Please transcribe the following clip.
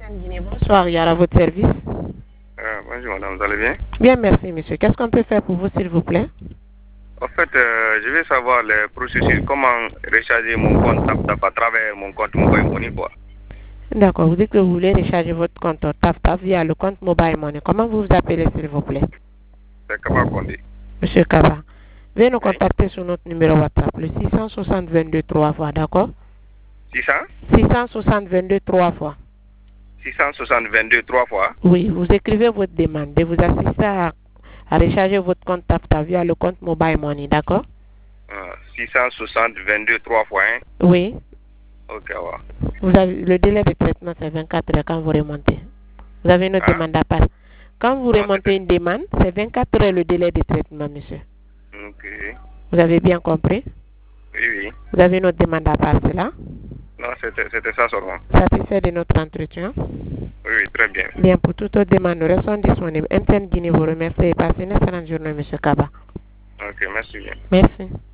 Guinée, bonsoir, il y a à votre service. Bonjour madame, vous allez bien? Bien, merci monsieur. Qu'est-ce qu'on peut faire pour vous, s'il vous plaît? En fait, je veux savoir le processus, comment recharger mon compte TapTap à travers mon compte Mobile Money, quoi. D'accord, vous dites que vous voulez recharger votre compte TapTap via le compte Mobile Money. Comment vous vous appelez, s'il vous plaît? C'est Kaba Condé. Monsieur Kaba. Veuillez nous Oui. contacter sur notre numéro WhatsApp, le 660 22 3 fois, d'accord? 600 660 22 3 fois. 660 22 3 fois. Oui, vous écrivez votre demande et vous assistez à recharger votre compte TapTap via le compte Mobile Money, d'accord? 660 22 3 fois, hein? Oui. Ok, ouais. Vous avez, le délai de traitement, c'est 24 heures quand vous remontez. Vous avez une autre demande à part. Quand vous remontez une demande, c'est 24 heures le délai de traitement, monsieur. Ok. Vous avez bien compris? Oui, oui. Vous avez une autre demande à part, c'est là? Non, c'était ça seulement. Satisfait de notre entretien? Oui, oui, très bien. Bien, pour toute autre demande, nous restons disponibles. MTN Guinée vous remercie et passez une excellente journée, monsieur Kaba. Ok, merci bien. Merci.